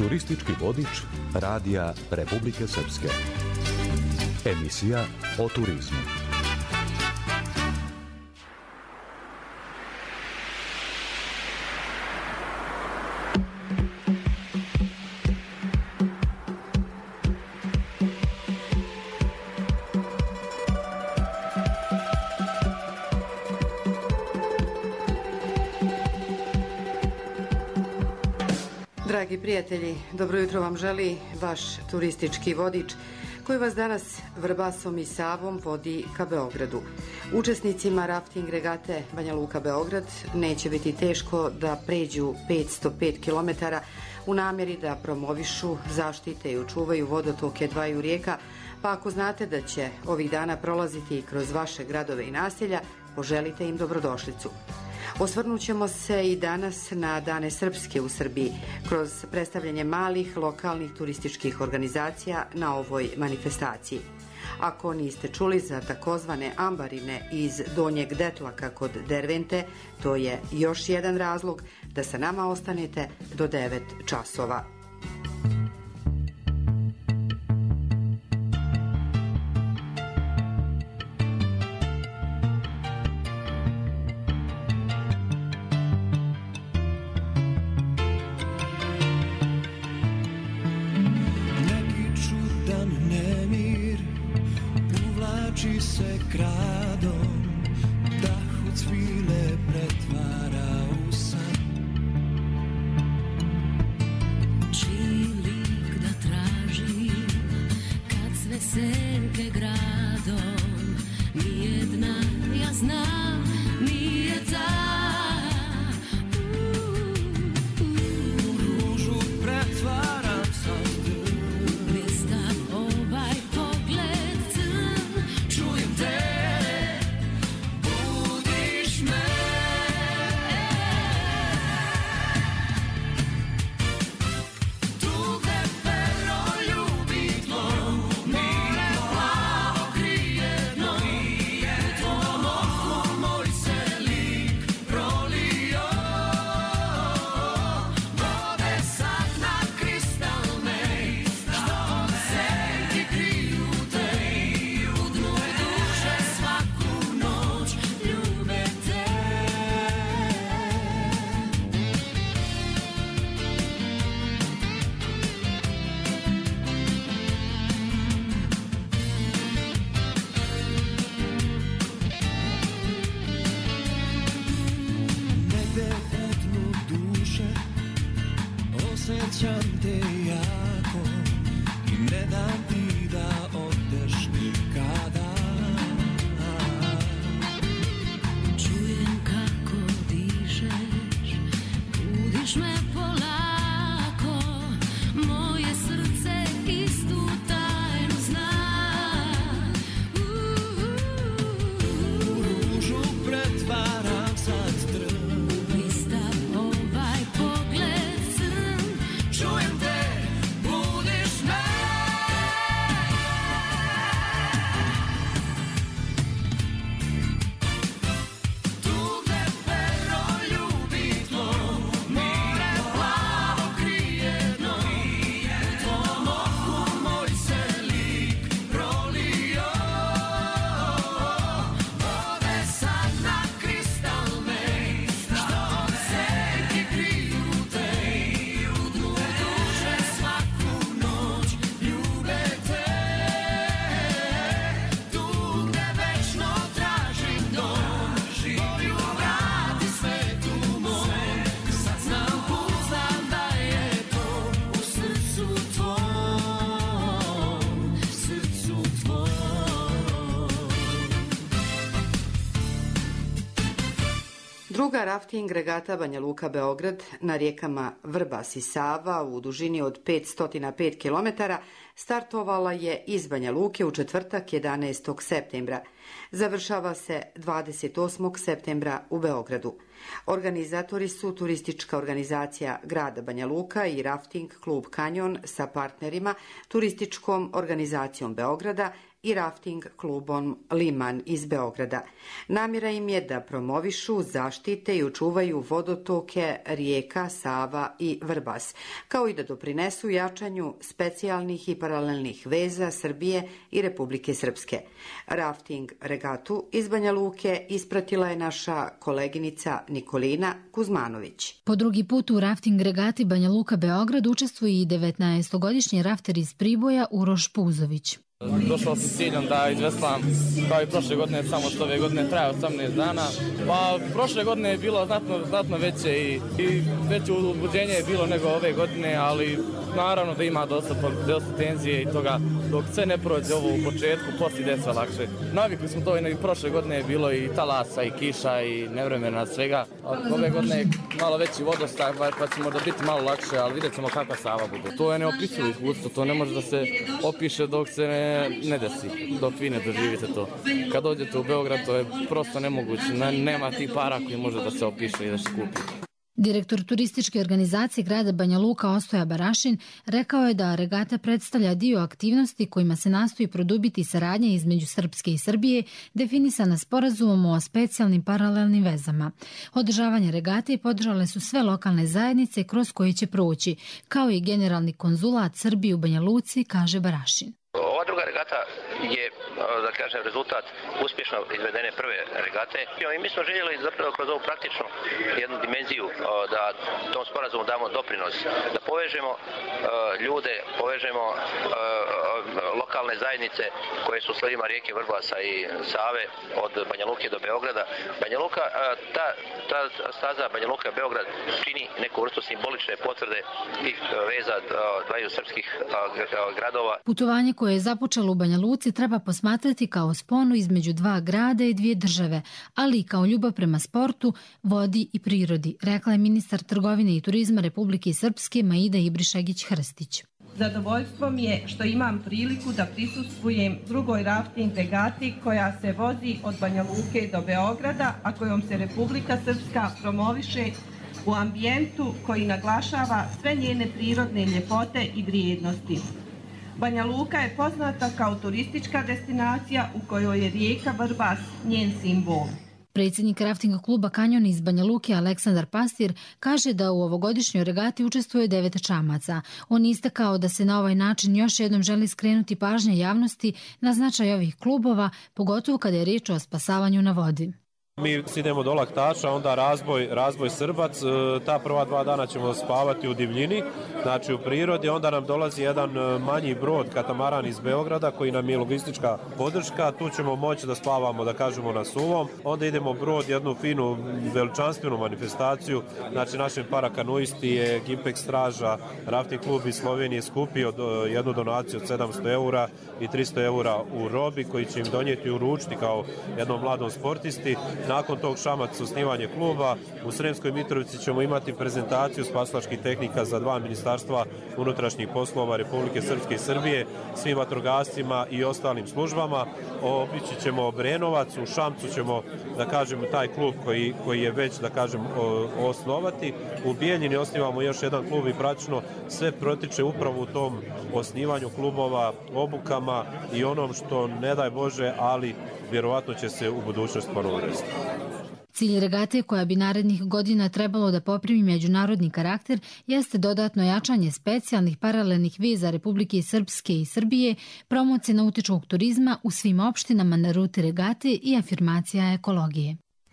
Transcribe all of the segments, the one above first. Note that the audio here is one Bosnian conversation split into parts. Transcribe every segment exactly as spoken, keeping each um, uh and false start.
Turistički vodič Radija Republike Srpske. Emisija o turizmu. Dragi prijatelji, dobro jutro vam želi vaš turistički vodič koji vas danas Vrbasom i Savom vodi ka Beogradu. Učesnicima rafting regate Banja Luka Beograd neće biti teško da pređu petsto pet kilometara u namjeri da promovišu, zaštite i očuvaju vodotoke dvaju rijeka, pa ako znate da će ovih dana prolaziti kroz vaše gradove i naselja, poželite im dobrodošlicu. Osvrnut ćemo se i danas na Dane Srpske u Srbiji kroz predstavljanje malih lokalnih turističkih organizacija na ovoj manifestaciji. Ako niste čuli za takozvane ambarine iz Donjeg Detlaka kod Dervente, to je još jedan razlog da sa nama ostanete do devet časova. Druga rafting regata Banja Luka Beograd na rijekama Vrbas i Sava u dužini od petsto pet kilometara startovala je iz Banja Luke u četvrtak jedanaestog septembra. Završava se dvadeset osmog septembra u Beogradu. Organizatori su turistička organizacija grada Banja Luka i rafting klub Kanjon sa partnerima, turističkom organizacijom Beograda, i rafting klubom Liman iz Beograda. Namjera im je da promovišu, zaštite i očuvaju vodotoke rijeka Sava i Vrbas, kao i da doprinesu jačanju specijalnih i paralelnih veza Srbije i Republike Srpske. Rafting regatu iz Banja Luke ispratila je naša koleginica Nikolina Kuzmanović. Po drugi put u rafting regati Banja Luka Beograd učestvuje i devetnaestogodišnji rafter iz Priboja Uroš Puzović. Došao sam s ciljem da izveslam kao i prošle godine, samo što ove godine traje osamnaest dana. Pa prošle godine je bilo znatno, znatno veće i, i veće uzbuđenje je bilo nego ove godine, ali naravno da ima dosta, dosta tenzije i toga. Dok sve ne prođe ovo u početku, poslije ide sve lakše. Navikli smo to i prošle godine je bilo i talasa i kiša i nevremena svega. Ove godine je malo veći vodostaj, pa će možda biti malo lakše, ali vidjet ćemo kakva Sava bude. To je neopisivo iskustvo, to ne može da se opiše dok se ne ne desi, dok vi ne doživite to. Kad dođete u Beograd, to je prosto nemoguće. Nema tih para koji može da se opiše i da se kupi. Direktor turističke organizacije grada Banja Luka Ostoja Barašin rekao je da regata predstavlja dio aktivnosti kojima se nastoji produbiti saradnja između Srpske i Srbije, definisana sporazumom o specijalnim paralelnim vezama. Održavanje regate podržale su sve lokalne zajednice kroz koje će proći, kao i generalni konzulat Srbije u Banja Luci, kaže Barašin. Ova druga regata je, da kažem, rezultat uspješno izvedene prve regate. I mi smo željeli zapravo kroz ovu praktičnu jednu dimenziju da tom sporazumu damo doprinos, da povežemo ljude, povežemo lokalne zajednice koje su u slivima rijeke Vrbasa i Save od Banja Luke do Beograda. Banja Luka, ta, ta staza Banja Luka Beograd čini neku vrstu simbolične potvrde tih veza dvaju srpskih gradova. Putovanje koje je započelo u Banja Luci treba posmatrati kao sponu između dva grada i dvije države, ali i kao ljubav prema sportu, vodi i prirodi, rekla je ministar trgovine i turizma Republike Srpske Maida Ibrišagić-Hrstić. Zadovoljstvo mi je što imam priliku da prisustvujem drugoj rafting regati koja se vozi od Banja Luke do Beograda, a kojom se Republika Srpska promoviše u ambijentu koji naglašava sve njene prirodne ljepote i vrijednosti. Banja Luka je poznata kao turistička destinacija u kojoj je rijeka Vrbas njen simbol. Predsjednik rafting kluba Kanjon iz Banja Luke Aleksandar Pastir kaže da u ovogodišnjoj regati učestvuje devet čamaca. On istakao da se na ovaj način još jednom želi skrenuti pažnja javnosti na značaj ovih klubova, pogotovo kada je riječ o spasavanju na vodi. Mi idemo do Laktaša, onda razboj, razboj Srbac, ta prva dva dana ćemo spavati u divljini, znači u prirodi, onda nam dolazi jedan manji brod, katamaran iz Beograda, koji nam je logistička podrška, tu ćemo moći da spavamo, da kažemo, na suvom, onda idemo brod, jednu finu, veličanstvenu manifestaciju, znači našem parakanuisti je Gimpek Straža, rafting klub iz Slovenije skupio do, jednu donaciju od sedamsto eura i tristo eura u robi, koji će im donijeti uručiti kao jednom mladom sportisti. Nakon tog šamac osnivanje kluba u Sremskoj Mitrovici ćemo imati prezentaciju spasilačkih tehnika za dva ministarstva unutrašnjih poslova Republike Srpske i Srbije, svim vatrogascima i ostalim službama. Obići ćemo Obrenovac, u Šamcu ćemo, da kažem, taj klub koji, koji je već, da kažem, osnovati. U Bijeljini osnivamo još jedan klub i praktično sve protiče upravo u tom osnivanju klubova, obukama i onom što, ne daj Bože, ali vjerovatno će se u budućnosti ponovno desiti. Cilj regate, koja bi narednih godina trebalo da poprimi međunarodni karakter, jeste dodatno jačanje specijalnih paralelnih veza Republike Srpske i Srbije, promocija nautičkog turizma u svim opštinama na ruti regate i afirmacija ekologije.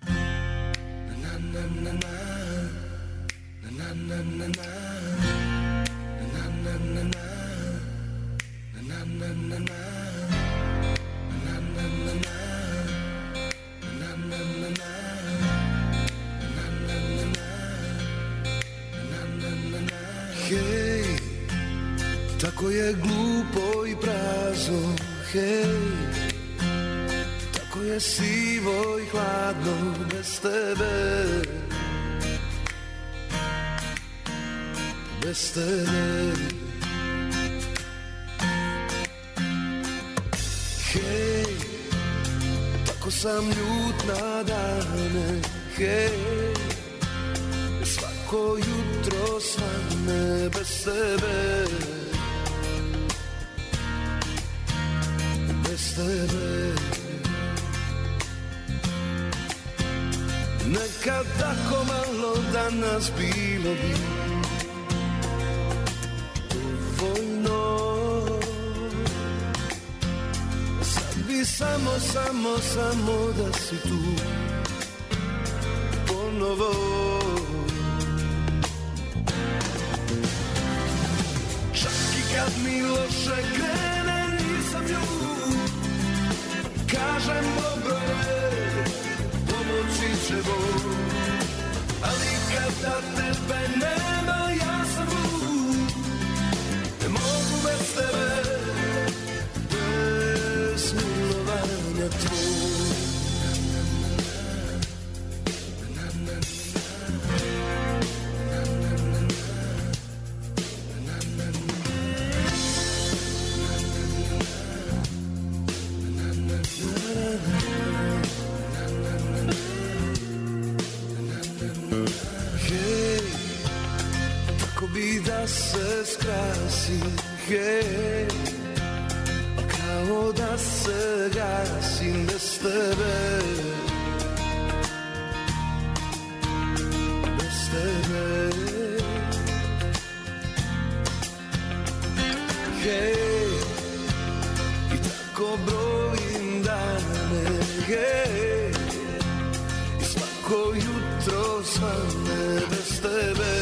Hej, tako je glupo i prazno, hej, tako je sivo i hladno bez tebe, bez tebe. Hej, tako sam ljut na dane, hej, svako jutro svane bez tebe, bez tebe. Nekad tako malo danas bilo bi dovoljno. Sad bi samo, samo, samo da si tu ponovo. Čak i kad mi loše krene nisam ljud, kažem dobro je, pomoći će Bog. Ali kada tebe nema ja sam lud, ne mogu bez tebe, bez milovanja tvoj. Bi da se skrasi, hej, kao da se gasim bez tebe, bez tebe, hej, i tako brojim dane, hej, i svako jutro svane bez tebe.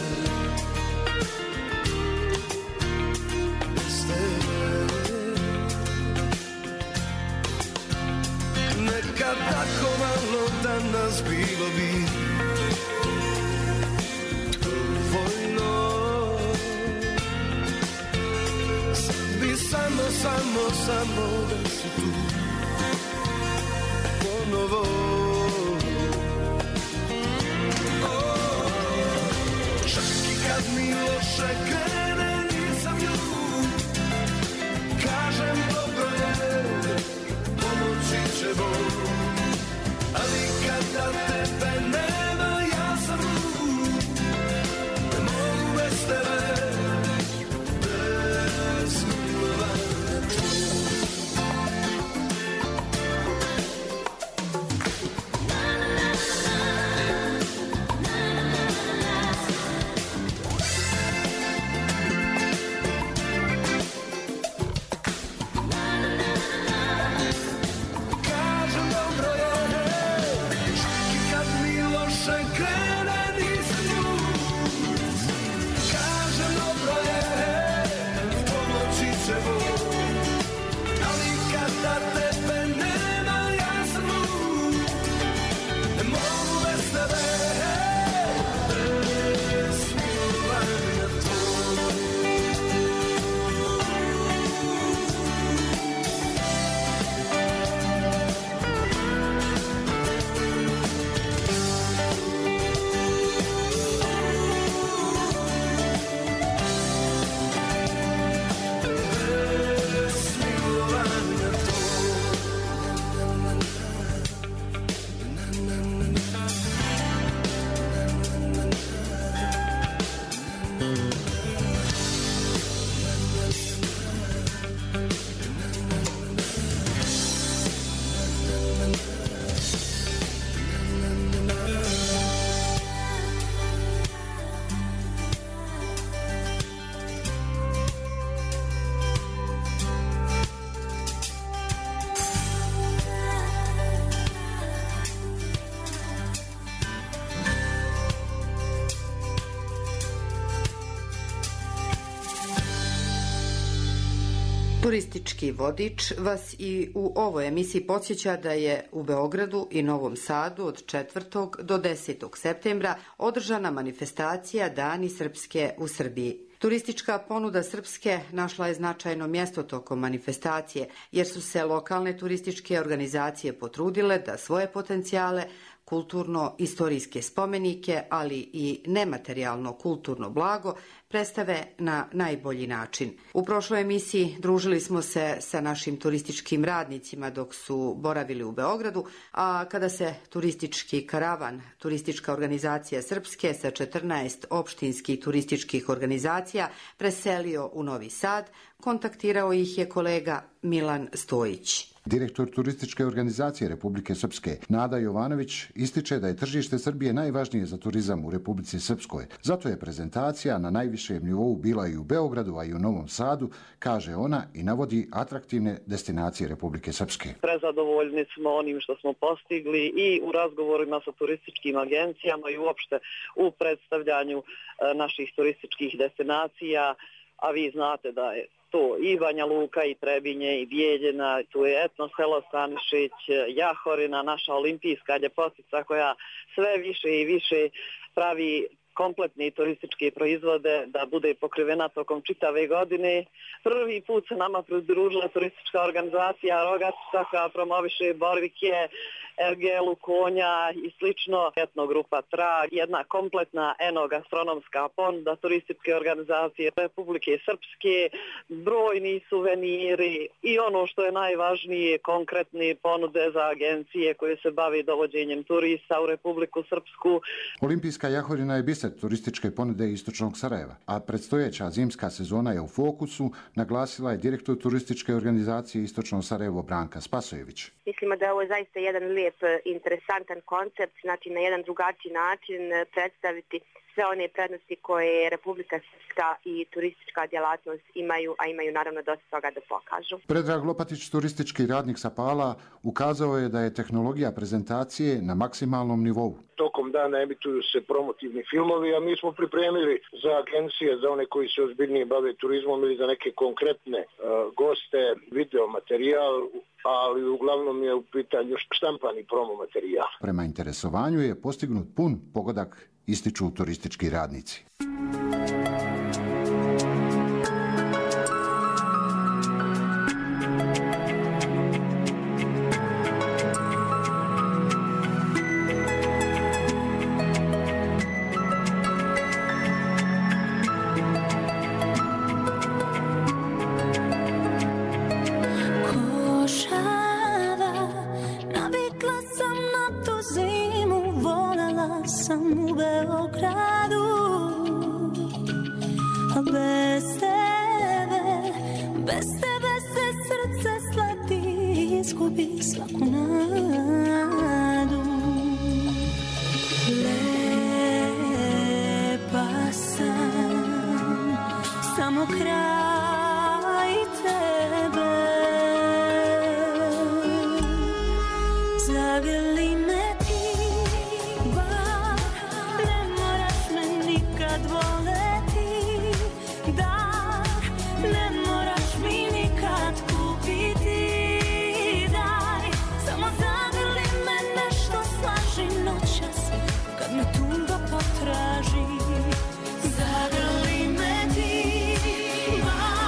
Nekad tako malo danas bilo bi dovoljno. Sad bi samo, samo, samo da si tu ponovo. Oh, čak i kad mi loše krene nisam ljud, kažem dobro je, pomoći će Bog. Ali kada tebe nema ja sam lud, ne mogu bez tebe, bez milovanja tvoj. Turistički vodič vas i u ovoj emisiji podsjeća da je u Beogradu i Novom Sadu od četvrtog do desetog septembra održana manifestacija Dani Srpske u Srbiji. Turistička ponuda Srpske našla je značajno mjesto tokom manifestacije, jer su se lokalne turističke organizacije potrudile da svoje potencijale, kulturno-istorijske spomenike, ali i nematerijalno kulturno blago predstave na najbolji način. U prošloj emisiji družili smo se sa našim turističkim radnicima dok su boravili u Beogradu, a kada se turistički karavan, turistička organizacija Srpske sa četrnaest opštinskih turističkih organizacija preselio u Novi Sad, Kontaktirao ih je kolega Milan Stojić. Direktor turističke organizacije Republike Srpske Nada Jovanović ističe da je tržište Srbije najvažnije za turizam u Republici Srpskoj. Zato je prezentacija na najvišem nivou bila i u Beogradu, a i u Novom Sadu, kaže ona i navodi atraktivne destinacije Republike Srpske. Prezadovoljni smo onim što smo postigli i u razgovorima sa turističkim agencijama i uopšte u predstavljanju naših turističkih destinacija, a vi znate da je to i Banja Luka, i Trebinje, i Bijeljina, tu je etno selo Stanišić, Jahorina, naša olimpijska ljepotica koja sve više i više pravi kompletni turističke proizvode da bude pokrivena tokom čitave godine. Prvi put se nama pridružila turistička organizacija Rogatica koja promoviše borvike, ergelu, konja i slično. Etnogrupa Trag, jedna kompletna enogastronomska ponuda turističke organizacije Republike Srpske, brojni suveniri i ono što je najvažnije, konkretne ponude za agencije koje se bave dovođenjem turista u Republiku Srpsku. Olimpijska Jahorina je biser turističke ponude istočnog Sarajeva, a predstojeća zimska sezona je u fokusu, naglasila je direktor turističke organizacije Istočno Sarajevo Branka Spasojević. Mislimo da je ovo zaista jedan lijep, interesantan koncept, znači na jedan drugačiji način predstaviti sve one prednosti koje Republika Srpska i turistička djelatnost imaju, a imaju naravno dosta toga da pokažu. Predrag Lopatić, turistički radnik sa Pala, ukazao je da je tehnologija prezentacije na maksimalnom nivou. Tokom dana emituju se promotivni filmovi, a mi smo pripremili za agencije, za one koji se ozbiljnije bave turizmom ili za neke konkretne uh, goste, video materijal, ali uglavnom je u pitanju štampani promo materijal. Prema interesovanju je postignut pun pogodak, ističu turistički radnici. Zagrli me ti,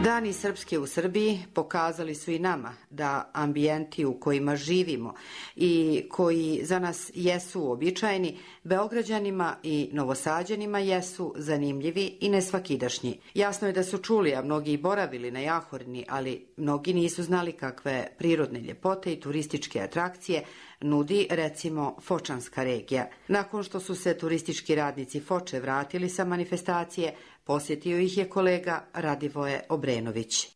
Dani Srpske u Srbiji pokazali su i nama da ambijenti u kojima živimo i koji za nas jesu uobičajeni, Beograđanima i Novosađanima jesu zanimljivi i nesvakidašnji. Jasno je da su čuli, a mnogi i boravili na Jahorni, ali mnogi nisu znali kakve prirodne ljepote i turističke atrakcije nudi, recimo, Fočanska regija. Nakon što su se turistički radnici Foče vratili sa manifestacije, posjetio ih je kolega Radivoje Obrenović.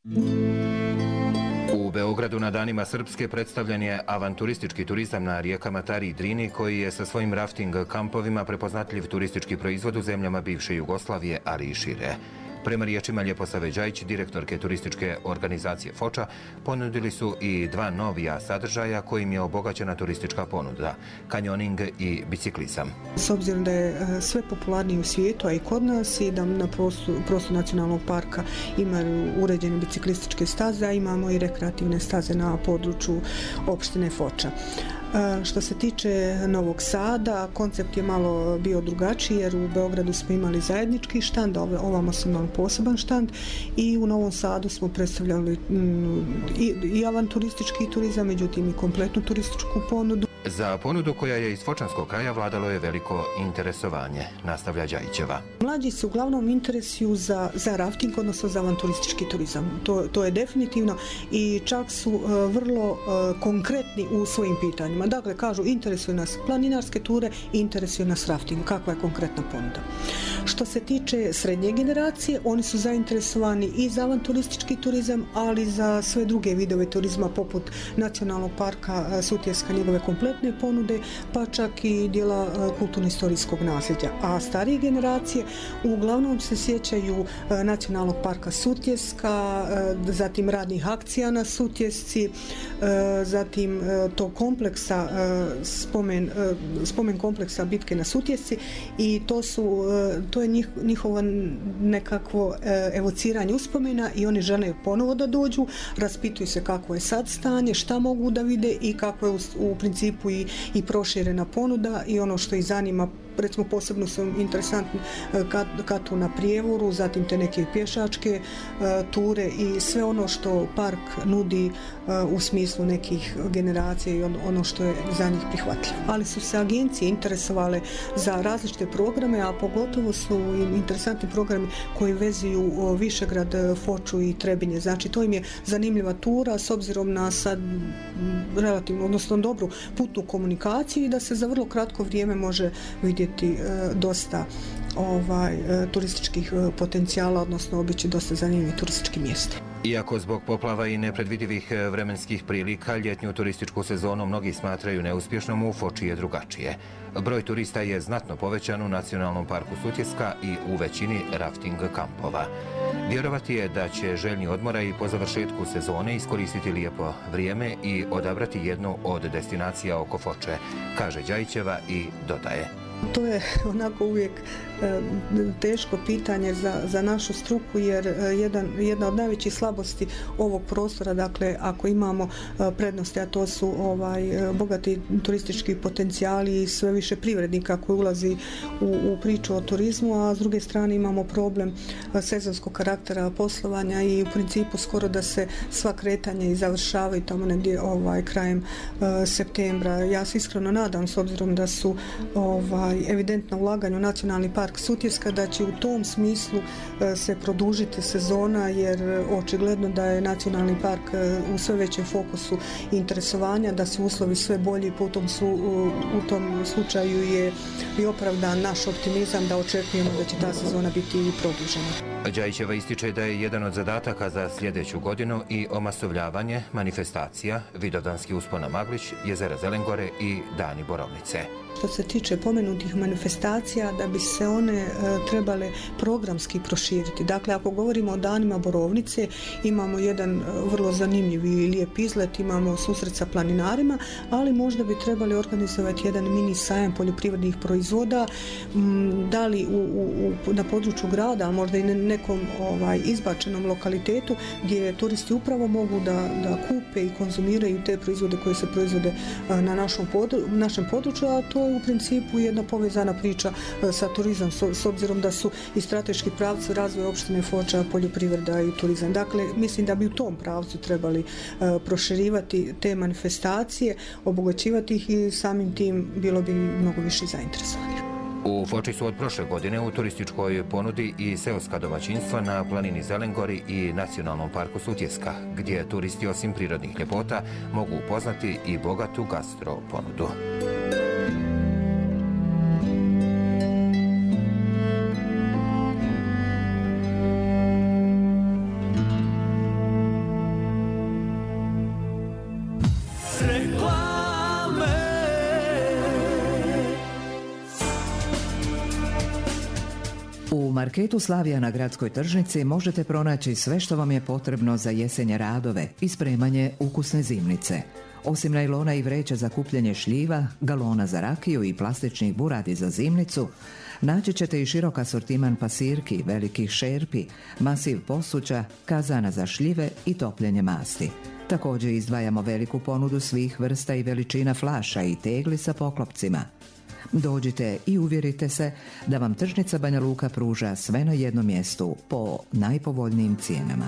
U Beogradu na Danima Srpske predstavljen je avanturistički turizam na rijekama Tari i Drini, koji je sa svojim rafting kampovima prepoznatljiv turistički proizvod u zemljama bivše Jugoslavije, ali i šire. Prema riječima Ljeposave Đajić, direktorke turističke organizacije Foča, ponudili su i dva novija sadržaja kojim je obogaćena turistička ponuda, kanjoning i biciklizam. S obzirom da je sve popularnije u svijetu, a i kod nas, i da na prostoru nacionalnog parka imaju uređene biciklističke staze, a imamo i rekreativne staze na području opštine Foča. Što se tiče Novog Sada, koncept je malo bio drugačiji jer u Beogradu smo imali zajednički štand, a ovamo smo imali poseban štand i u Novom Sadu smo predstavljali i, i avanturistički turizam, međutim i kompletnu turističku ponudu. Za ponudu koja je iz Fočanskog kraja vladalo je veliko interesovanje, nastavlja Đajićeva. Mlađi se uglavnom interesuju za, za rafting, odnosno za avanturistički turizam. To, to je definitivno i čak su uh, vrlo uh, konkretni u svojim pitanjima. Dakle, kažu, interesuju nas planinarske ture i interesuju nas rafting. Kakva je konkretna ponuda? Što se tiče srednje generacije, oni su zainteresovani i za avanturistički turizam, ali za sve druge vidove turizma poput Nacionalnog parka uh, Sutjeska, njegove kompletne ponude, pa čak i dijela kulturno-istorijskog nasljeđa. A starije generacije uglavnom se sjećaju Nacionalnog parka Sutjeska, zatim radnih akcija na Sutjesci, zatim tog kompleksa, spomen, spomen kompleksa bitke na Sutjesci i to su, to je njih, njihovo nekakvo evociranje uspomena i oni žele ponovo da dođu, raspituju se kako je sad stanje, šta mogu da vide i kako je u, u principu I, i proširena ponuda i ono što ih zanima, recimo posebno su interesantni kat, katu na prijevoru, zatim te neke pješačke uh, ture i sve ono što park nudi uh, u smislu nekih generacija i on, ono što je za njih prihvatljivo. Ali su se agencije interesovale za različite programe, a pogotovo su im interesantni programi koji vezuju uh, Višegrad, Foču i Trebinje. Znači to im je zanimljiva tura s obzirom na sad relativno, odnosno dobru putnu komunikaciju i da se za vrlo kratko vrijeme može vidjeti dosta ovaj, turističkih potencijala, odnosno obići dosta zanimljivih turističkih mjesta. Iako zbog poplava i nepredvidivih vremenskih prilika ljetnju turističku sezonu mnogi smatraju neuspješnom, u Foči je drugačije. Broj turista je znatno povećan u Nacionalnom parku Sutjeska i u većini rafting kampova. Vjerovati je da će željni odmora i po završetku sezone iskoristiti lijepo vrijeme i odabrati jednu od destinacija oko Foče, kaže Đajićeva i dodaje. To je onako uvijek e, teško pitanje za, za našu struku jer e, jedan, jedna od najvećih slabosti ovog prostora, dakle ako imamo e, prednosti, a to su ovaj, e, bogati turistički potencijali i sve više privrednika koji ulazi u, u priču o turizmu, a s druge strane imamo problem e, sezonskog karaktera poslovanja i u principu skoro da se sva kretanja i završavaju tamo negdje ovaj, krajem e, septembra. Ja se iskreno nadam, s obzirom da su ovaj, evidentno ulaganje u Nacionalni park Sutjeska, da će u tom smislu se produžiti sezona jer očigledno da je Nacionalni park u sve većem fokusu interesovanja, da se uslovi sve bolji, po tom su, u tom slučaju je i opravdan naš optimizam da očekujemo da će ta sezona biti produžena. Đajićeva ističe da je jedan od zadataka za sljedeću godinu i omasovljavanje manifestacija Vidovdanski uspon na Maglić, jezera Zelengore i Dani Borovnice. Što se tiče pomenutih manifestacija, da bi se one e, trebale programski proširiti. Dakle, ako govorimo o danima Borovnice, imamo jedan e, vrlo zanimljiv i lijep izlet, imamo susret sa planinarima, ali možda bi trebali organizovati jedan mini sajam poljoprivrednih proizvoda, m, da li u, u, u, na području grada, a možda i na nekom ovaj, izbačenom lokalitetu gdje turisti upravo mogu da, da kupe i konzumiraju te proizvode koje se proizvode a, na našom podru, našem području, a to to je u principu jedna povezana priča sa turizam, s obzirom da su i strateški pravci razvoja opštine Foča, poljoprivreda i turizam. Dakle, mislim da bi u tom pravcu trebali proširivati te manifestacije, obogaćivati ih i samim tim bilo bi mnogo više zainteresovani. U Foči su od prošle godine u turističkoj ponudi i seoska domaćinstva na planini Zelengori i Nacionalnom parku Sutjeska, gdje turisti osim prirodnih ljepota mogu upoznati i bogatu gastro ponudu. U marketu Slavija na gradskoj tržnici možete pronaći sve što vam je potrebno za jesenje radove i spremanje ukusne zimnice. Osim najlona i vreća za kupljenje šljiva, galona za rakiju i plastičnih buradi za zimnicu, naći ćete i širok asortiman pasirki, velikih šerpi, masiv posuđa, kazana za šljive i topljenje masti. Također izdvajamo veliku ponudu svih vrsta i veličina flaša i tegli sa poklopcima. Dođite i uvjerite se da vam tržnica Banja Luka pruža sve na jednom mjestu po najpovoljnijim cijenama.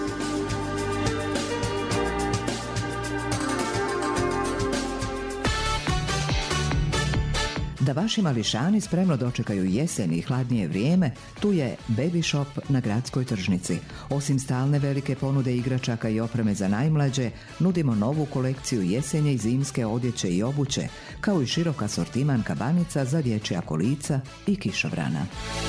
Da vaši mališani spremno dočekaju jesen i hladnije vrijeme, tu je Baby Shop na gradskoj tržnici. Osim stalne velike ponude igračaka i opreme za najmlađe, nudimo novu kolekciju jesenje i zimske odjeće i obuće, kao i širok asortiman kabanica za dječja kolica i kišobrana.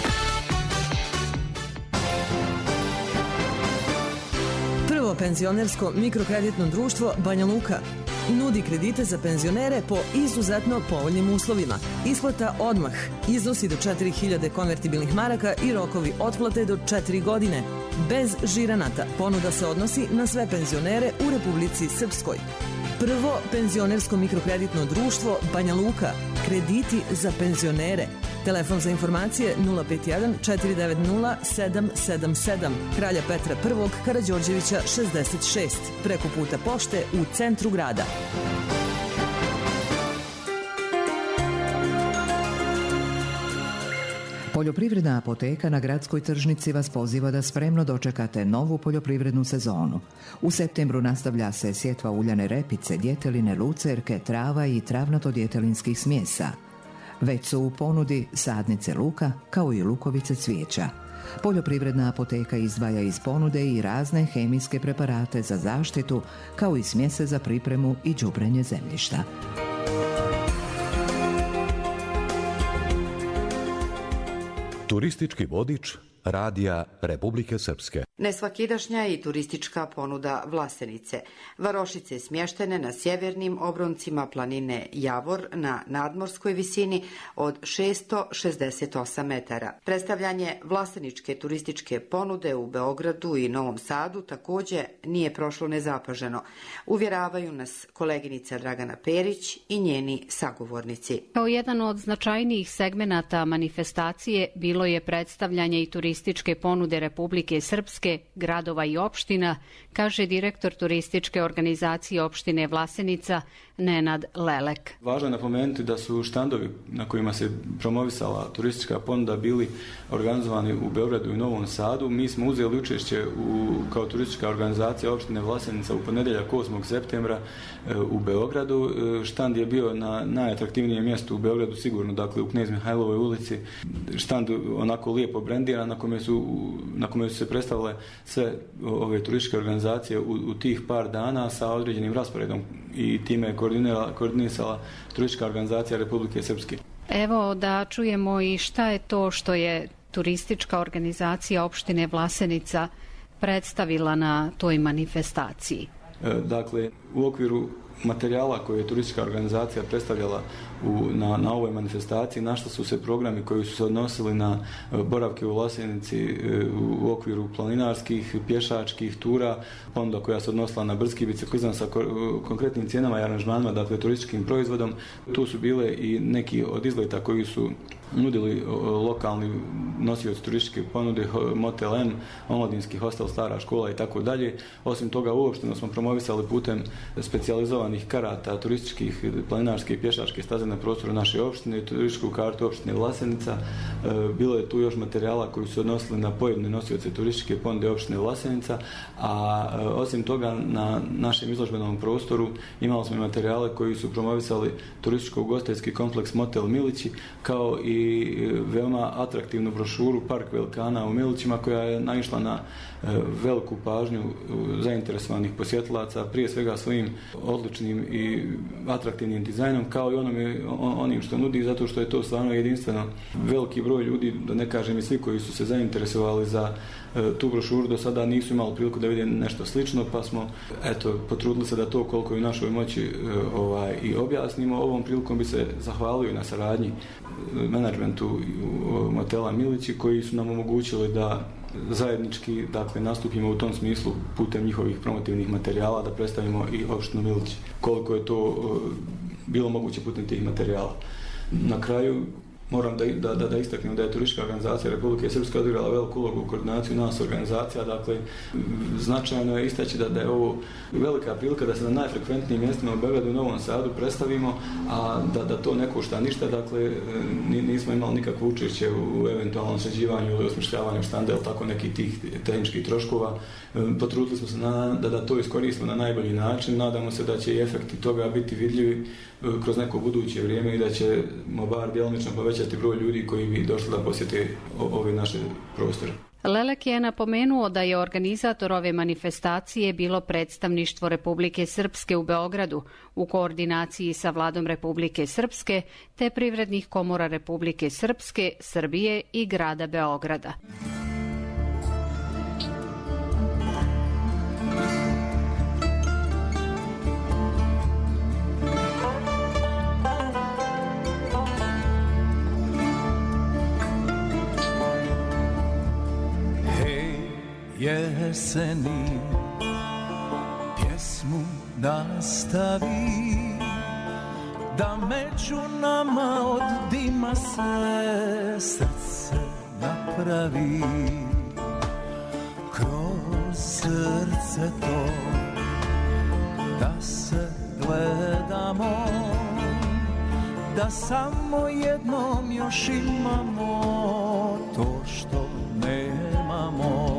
Prvo penzionersko mikrokreditno društvo Banja Luka nudi kredite za penzionere po izuzetno povoljnim uslovima. Isplata odmah, iznosi do četiri hiljade konvertibilnih maraka i rokovi otplate do četiri godine. Bez žiranata. Ponuda se odnosi na sve penzionere u Republici Srpskoj. Prvo penzionersko mikrokreditno društvo Banja Luka. Krediti za penzionere. Telefon za informacije nula pet jedan četiri devet nula sedam sedam sedam. Kralja Petra prvog Karađorđevića šezdeset šest. Preko puta pošte u centru grada. Poljoprivredna apoteka na gradskoj tržnici vas poziva da spremno dočekate novu poljoprivrednu sezonu. U septembru nastavlja se sjetva uljane repice, djeteline, lucerke, trava i travnato-djetelinskih smjesa. Već su u ponudi sadnice luka kao i lukovice cvijeća. Poljoprivredna apoteka izdvaja iz ponude i razne hemijske preparate za zaštitu kao i smjese za pripremu i đubrenje zemljišta. Turistički vodič Radija Republike Srpske. Nesvakidašnja i turistička ponuda Vlasenice. Varošice smještene na sjevernim obroncima planine Javor na nadmorskoj visini od šesto šezdeset osam metara. Predstavljanje vlaseničke turističke ponude u Beogradu i Novom Sadu također nije prošlo nezapaženo. Uvjeravaju nas koleginica Dragana Perić i njeni sagovornici. Kao jedan od značajnijih segmenata manifestacije bilo je predstavljanje i turističke ponude Republike Srpske, gradova i opština, kaže direktor turističke organizacije opštine Vlasenica Nenad Lelek. Važno je napomenuti da su štandovi na kojima se promovisala turistička ponuda bili organizovani u Beogradu i Novom Sadu. Mi smo uzeli učešće u, kao turistička organizacija opštine Vlasenica u ponedjeljak osmog septembra u Beogradu. Štand je bio na najatraktivnijem mjestu u Beogradu sigurno, dakle u Knez Mihajlovoj ulici. Štand onako lijepo brendiran na kome su, na kome su se predstavile sve ove turističke organizacije u, u tih par dana sa određenim rasporedom i time je koordinisala turistička organizacija Republike Srpske. Evo da čujemo i šta je to što je turistička organizacija opštine Vlasenica predstavila na toj manifestaciji. Dakle, u okviru materijala koje je turistička organizacija predstavljala u, na, na ovoj manifestaciji našli su se programi koji su se odnosili na boravke u Vlasenici u, u okviru planinarskih, pješačkih tura, ponuda koja se odnosila na brdski biciklizam sa ko, konkretnim cijenama i aranžmanima, dakle turističkim proizvodom. Tu su bile i neki od izleta koji su nudili lokalni nosioci turističke ponude, Motel M, omladinski hostel, stara škola i tako dalje. Osim toga uopšteno smo promovisali putem specijalizovanih karata, turističkih, planinarske i pješačke staze na prostoru naše opštine, turističku kartu opštine Vlasenica. Bilo je tu još materijala koji su odnosili na pojedine nosioce turističke ponude opštine Vlasenica, a osim toga na našem izložbenom prostoru imali smo i materijale koji su promovisali turističko-ugostiteljski kompleks Motel Milići, kao i veoma atraktivnu brošuru Park velikana u Milićima, koja je naišla na veliku pažnju zainteresovanih posjetilaca, prije svega svojim odličnim i atraktivnim dizajnom, kao i onome, onim što nudi, zato što je to stvarno jedinstveno. Veliki broj ljudi, da ne kažem i svi koji su se zainteresovali za tu brošuru, do sada nisu imali priliku da vide nešto slično, pa smo eto, potrudili se da to koliko je u našoj moći ovaj, i objasnimo. Ovom prilikom bi se zahvalio na saradnji menadžmentu Motela Milići, koji su nam omogućili da zajednički, dakle, nastupimo u tom smislu putem njihovih promotivnih materijala, da predstavimo i opštinu Milić koliko je to bilo moguće putem tih materijala. Na kraju moram da, da, da, da istaknem da je Turistička organizacija Republike Srpske odigrala veliku ulogu u koordinaciju nas organizacija, dakle značajno je istaći da, da je ovo velika prilika da se na najfrekventnijim mjestima u Beogradu i Novom Sadu predstavimo, a da, da to ne košta ništa, dakle nismo imali nikakvo učešće u eventualnom sređivanju ili osmišljavanju štanda ili tako nekih tih tehničkih troškova. Potrudili smo se na, da, da to iskoristimo na najbolji način, nadamo se da će i efekti toga biti vidljivi kroz neko buduće vrijeme i da ćemo bar djelomično povećati broj ljudi koji bi došli da posjete ove naše prostore. Lelek je napomenuo da je organizator ove manifestacije bilo predstavništvo Republike Srpske u Beogradu u koordinaciji sa Vladom Republike Srpske te privrednih komora Republike Srpske, Srbije i grada Beograda. Jeseni pjesmu nastavi, da među nama od dima se srce napravi. Kroz srce to da se gledamo, da samo jednom još imamo to što nemamo.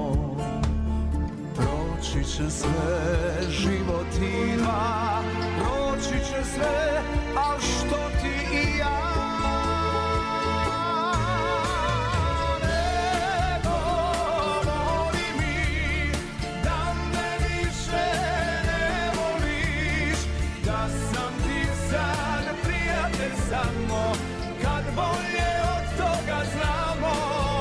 Proći će sve, život i dva, proći će sve, al što ti i ja. Ne govori mi da me više ne voliš, da sam ti sad prijatelj samo kad bolje od toga znamo.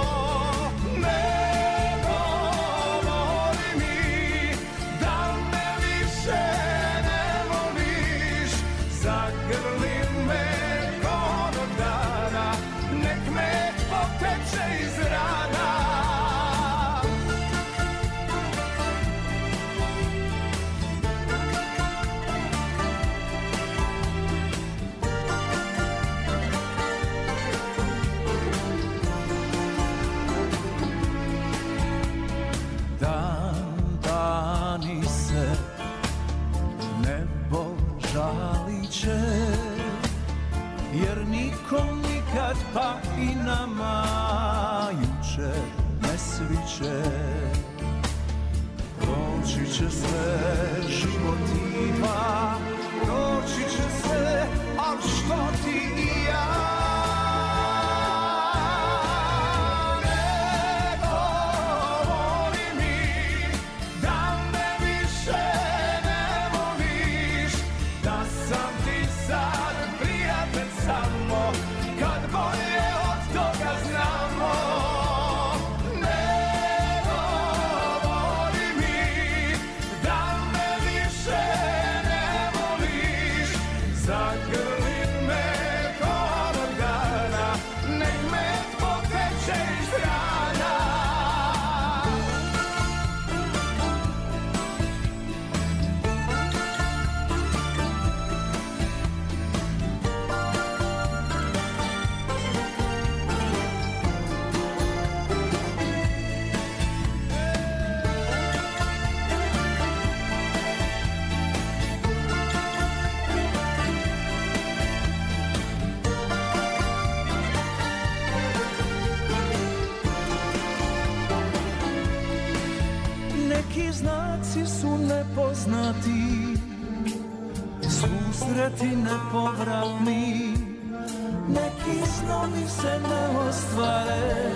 Jer nikom nikad pa i nama juče ne sviće. Proći će sve, život i dva, proći će sve, al što ti i ja. Zagrli me su nepoznati, susreti nepovratni, neki snovi se ne ostvare.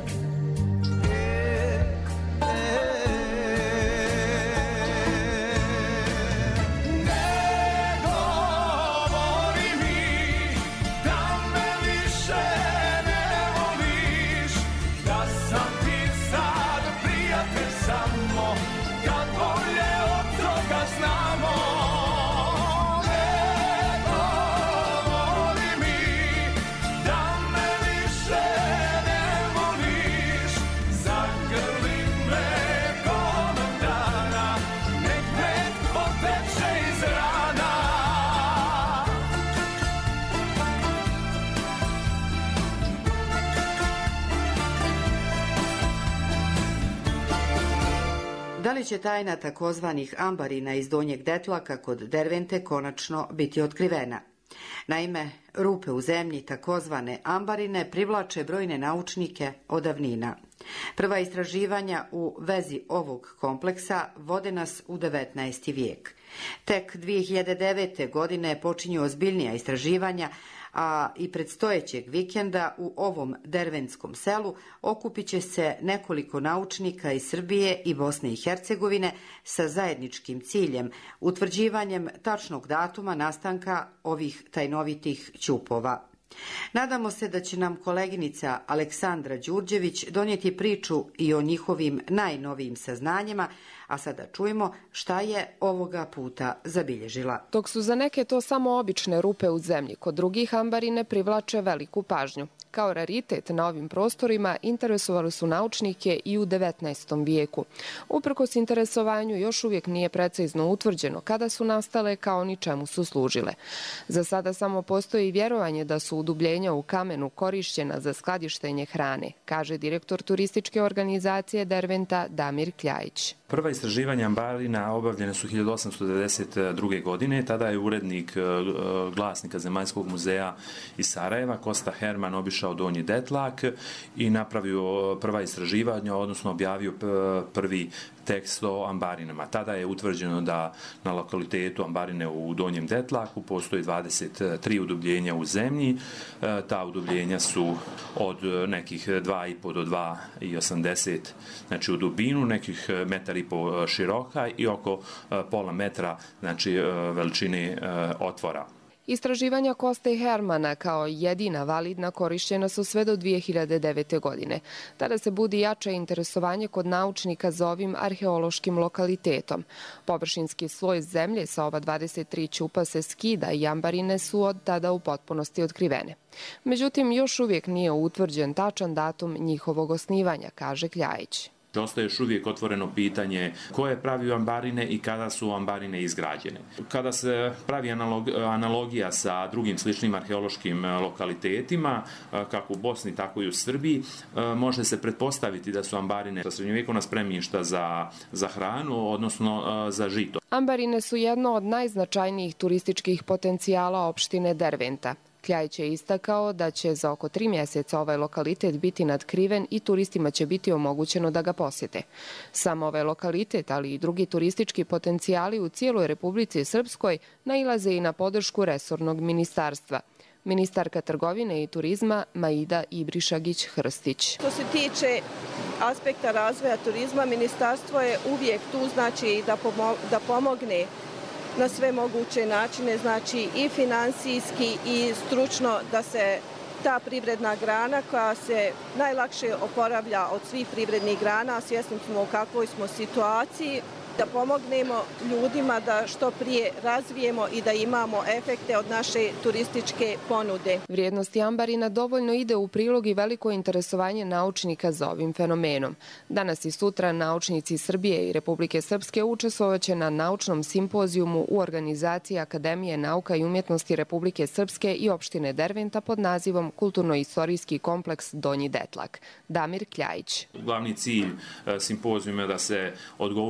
Da li će tajna takozvanih ambarina iz Donjeg Detlaka kod Dervente konačno biti otkrivena? Naime, rupe u zemlji, takozvane ambarine, privlače brojne naučnike od davnina. Prva istraživanja u vezi ovog kompleksa vode nas u devetnaesti vijek. Tek dvije hiljade devete. godine počinju ozbiljnija istraživanja, a i predstojećeg vikenda u ovom derventskom selu okupit će se nekoliko naučnika iz Srbije i Bosne i Hercegovine sa zajedničkim ciljem, utvrđivanjem tačnog datuma nastanka ovih tajnovitih ćupova. Nadamo se da će nam koleginica Aleksandra Đurđević donijeti priču i o njihovim najnovijim saznanjima, a sada čujemo šta je ovoga puta zabilježila. Dok su za neke to samo obične rupe u zemlji, kod drugih ambarine privlače veliku pažnju. Kao raritet na ovim prostorima interesovali su naučnike i u devetnaestom vijeku. Uprkos interesovanju još uvijek nije precizno utvrđeno kada su nastale kao ni čemu su služile. Za sada samo postoji vjerovanje da su udubljenja u kamenu korišćena za skladištenje hrane, kaže direktor turističke organizacije Derventa Damir Kljajić. Prva istraživanja ambarina obavljene su hiljadu osamsto devedeset druge. godine. Tada je urednik glasnika Zemaljskog muzeja iz Sarajeva, Kosta Herman, obišao Donji Detlak i napravio prva istraživanja, odnosno objavio prvi tekst o ambarinama. Tada je utvrđeno da na lokalitetu ambarine u Donjem Detlaku postoji dvadeset tri udubljenja u zemlji. Ta udubljenja su od nekih dva i po do dva i osamdeset, znači u dubinu, nekih metar i po široka i oko pola metra, znači veličine otvora. Istraživanja Koste Hermana kao jedina validna korišćena su sve do dvije hiljade devete. godine. Tada se budi jače interesovanje kod naučnika za ovim arheološkim lokalitetom. Površinski sloj zemlje sa ova dvadeset tri ćupa se skida i ambarine su od tada u potpunosti otkrivene. Međutim, još uvijek nije utvrđen tačan datum njihovog osnivanja, kaže Kljajić. Ostaje još uvijek otvoreno pitanje ko je pravio ambarine i kada su ambarine izgrađene. Kada se pravi analog, analogija sa drugim sličnim arheološkim lokalitetima, kako u Bosni, tako i u Srbiji, može se pretpostaviti da su ambarine srednjovjekovna spremišta za, za hranu, odnosno za žito. Ambarine su jedno od najznačajnijih turističkih potencijala opštine Derventa. Kljajić je istakao da će za oko tri mjeseca ovaj lokalitet biti nadkriven i turistima će biti omogućeno da ga posjete. Sam ovaj lokalitet, ali i drugi turistički potencijali u cijeloj Republici Srpskoj nailaze i na podršku resornog ministarstva. Ministarka trgovine i turizma Maida Ibrišagić-Hrstić. Što se tiče aspekta razvoja turizma, ministarstvo je uvijek tu, znači da, pomo da pomogne na sve moguće načine, znači i finansijski i stručno, da se ta privredna grana koja se najlakše oporavlja od svih privrednih grana, svjesni smo u kakvoj smo situaciji, da pomognemo ljudima da što prije razvijemo i da imamo efekte od naše turističke ponude. Vrijednosti ambarina dovoljno ide u prilog i veliko interesovanje naučnika za ovim fenomenom. Danas i sutra naučnici Srbije i Republike Srpske učestvovaće na naučnom simpozijumu u organizaciji Akademije nauka i umjetnosti Republike Srpske i opštine Derventa pod nazivom Kulturno-istorijski kompleks Donji Detlak. Damir Kljajić. Glavni cilj simpozijuma je da se odgovori na pitanje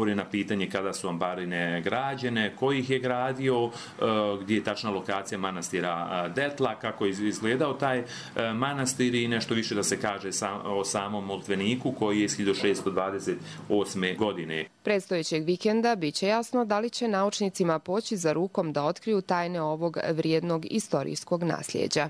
pitanje kada su ambarine građene, ko ih je gradio, gdje je tačna lokacija manastira Detla, kako je izgledao taj manastir i nešto više da se kaže o samom molitveniku koji je iz hiljadu šessto dvadeset osme. godine. Predstojećeg vikenda biće jasno da li će naučnicima poći za rukom da otkriju tajne ovog vrijednog istorijskog nasljeđa.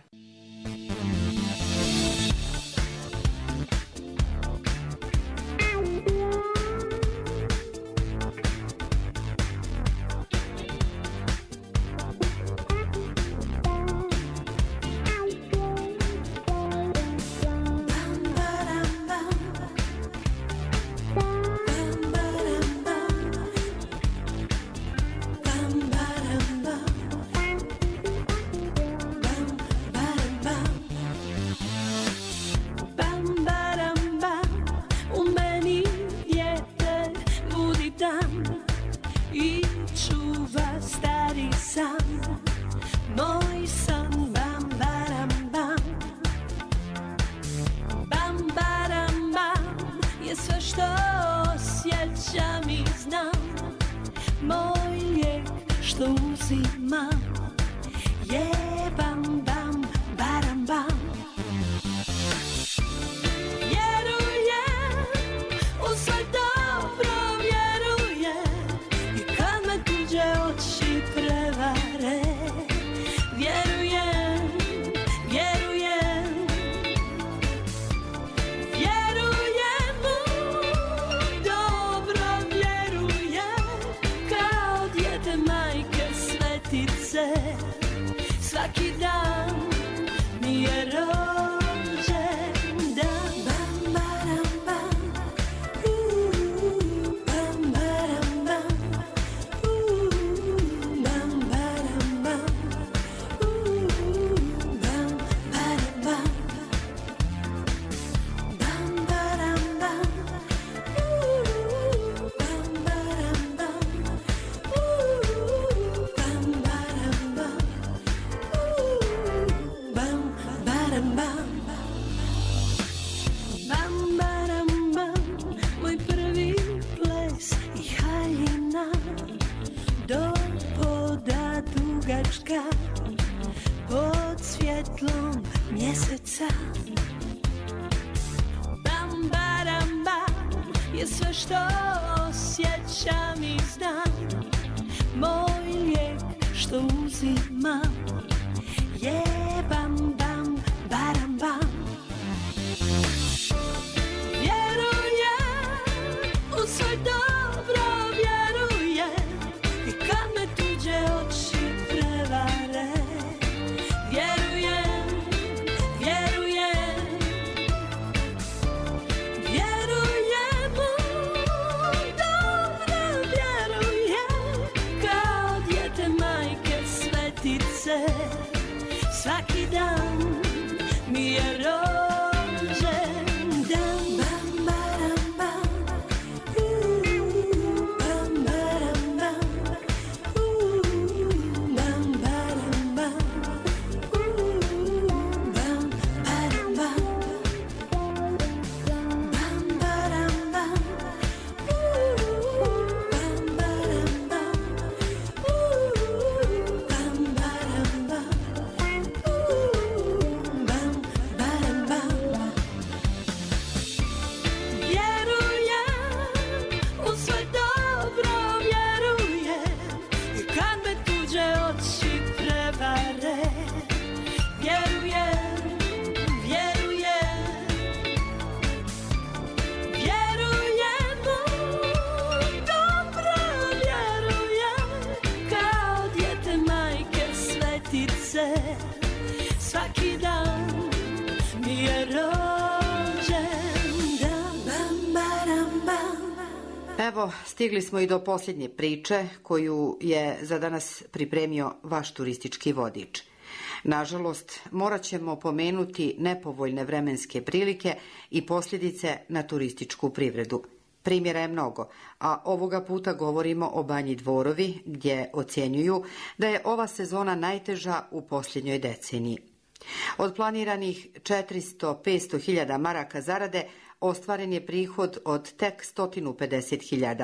Evo, stigli smo i do posljednje priče koju je za danas pripremio vaš turistički vodič. Nažalost, morat ćemo pomenuti nepovoljne vremenske prilike i posljedice na turističku privredu. Primjera je mnogo, a ovoga puta govorimo o Banji Dvorovi, gdje ocjenjuju da je ova sezona najteža u posljednjoj deceniji. Od planiranih četiristo do petsto hiljada maraka zarade ostvaren je prihod od tek sto pedeset hiljada.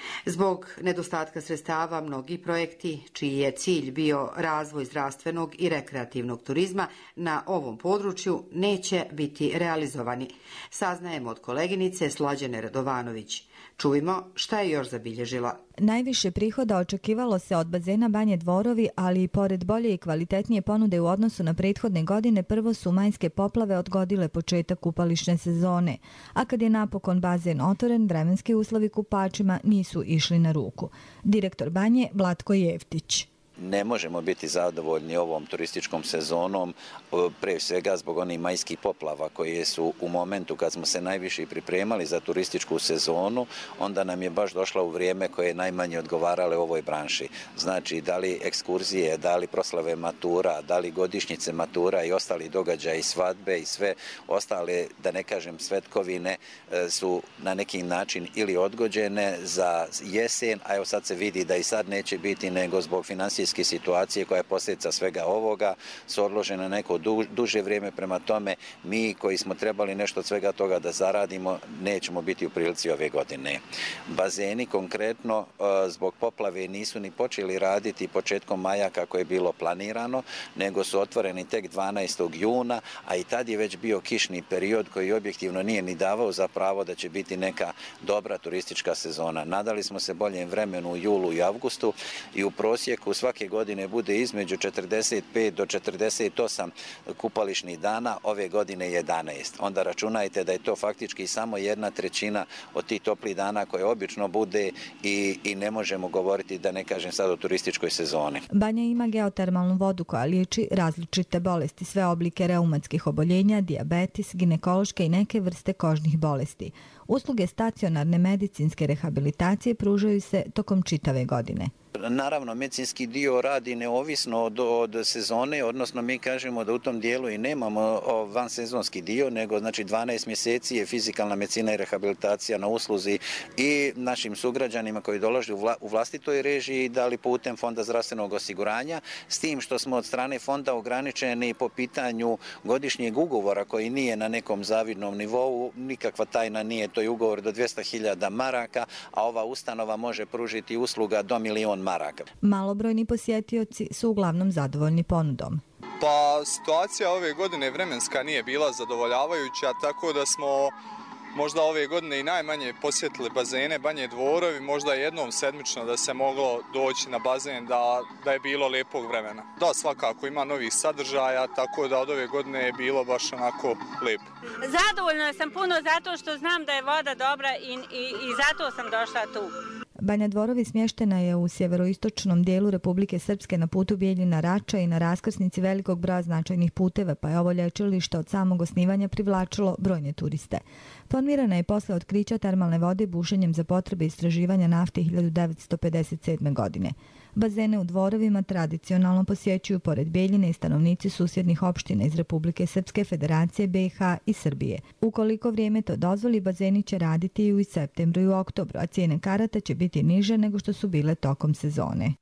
Zbog nedostatka sredstava, mnogi projekti, čiji je cilj bio razvoj zdravstvenog i rekreativnog turizma na ovom području, neće biti realizovani. Saznajemo od koleginice Slađane Radovanović. Čujmo šta je još zabilježila. Najviše prihoda očekivalo se od bazena Banje Dvorovi, ali i pored bolje i kvalitetnije ponude u odnosu na prethodne godine, prvo su majske poplave odgodile početak kupališne sezone. A kad je napokon bazen otvoren, vremenski uslovi kupačima nisu išli na ruku. Direktor Banje Vlatko Jeftić. Ne možemo biti zadovoljni ovom turističkom sezonom, pre svega zbog onih majskih poplava koje su u momentu kad smo se najviše pripremali za turističku sezonu, onda nam je baš došla u vrijeme koje je najmanje odgovarale ovoj branši. Znači, da li ekskurzije, da li proslave matura, da li godišnjice matura i ostali događaji, svadbe i sve ostale, da ne kažem svetkovine, su na neki način ili odgođene za jesen, a evo sad se vidi da i sad neće biti, nego zbog financijske situacije koja je posljedica svega ovoga su odložene neko du, duže vrijeme. Prema tome, mi koji smo trebali nešto od svega toga da zaradimo, nećemo biti u prilici ove godine. Bazeni konkretno zbog poplave nisu ni počeli raditi početkom maja kako je bilo planirano, nego su otvoreni tek dvanaestog juna, a i tad je već bio kišni period koji objektivno nije ni davao za pravo da će biti neka dobra turistička sezona. Nadali smo se boljem vremenu u julu i avgustu i u prosjeku svake godine bude između četrdeset pet do četrdeset osam kupališnih dana, ove godine jedanaest. Onda računajte da je to faktički samo jedna trećina od tih toplih dana koje obično bude i, i ne možemo govoriti, da ne kažem sad, o turističkoj sezoni. Banja ima geotermalnu vodu koja liječi različite bolesti, sve oblike reumatskih oboljenja, dijabetes, ginekološke i neke vrste kožnih bolesti. Usluge stacionarne medicinske rehabilitacije pružaju se tokom čitave godine. Naravno, medicinski dio radi neovisno od, od sezone, odnosno mi kažemo da u tom dijelu i nemamo vansezonski dio, nego znači dvanaest mjeseci je fizikalna medicina i rehabilitacija na usluzi i našim sugrađanima koji dolaze u, vla, u vlastitoj režiji, da li putem Fonda zdravstvenog osiguranja, s tim što smo od strane fonda ograničeni po pitanju godišnjeg ugovora koji nije na nekom zavidnom nivou, nikakva tajna nije, to je ugovor do dvjesto hiljada maraka, a ova ustanova može pružiti usluga do milion maraka. Malobrojni posjetioci su uglavnom zadovoljni ponudom. Pa situacija ove godine vremenska nije bila zadovoljavajuća, tako da smo možda ove godine i najmanje posjetili bazene Banje Dvorovi, možda jednom sedmično da se moglo doći na bazen, da, da je bilo lijepog vremena. Da, svakako ima novih sadržaja, tako da od ove godine je bilo baš onako lijepo. Zadovoljna sam puno zato što znam da je voda dobra i, i, i zato sam došla tu. Banja Dvorovi smještena je u sjeveroistočnom dijelu Republike Srpske na putu Bijeljina-Rača i na raskrsnici velikog broja značajnih puteva, pa je ovo lječilište od samog osnivanja privlačilo brojne turiste. Formirana je posle otkrića termalne vode bušenjem za potrebe istraživanja nafte hiljadu devetsto pedeset sedme. godine. Bazene u Dvorovima tradicionalno posjećuju pored Bijeljine i stanovnici susjednih opština iz Republike Srpske, Federacije B i H i Srbije. Ukoliko vrijeme to dozvoli, bazeni će raditi i u septembru i u oktobru, a cijene karata će biti niže nego što su bile tokom sezone.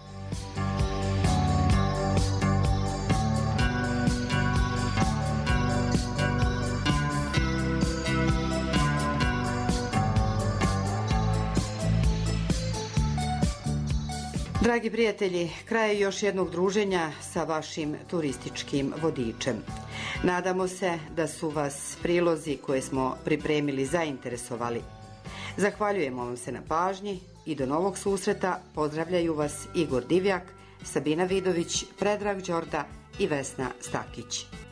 Dragi prijatelji, kraj je još jednog druženja sa vašim turističkim vodičem. Nadamo se da su vas prilozi koje smo pripremili zainteresovali. Zahvaljujemo vam se na pažnji i do novog susreta pozdravljaju vas Igor Divjak, Sabina Vidović, Predrag Đorda i Vesna Stakić.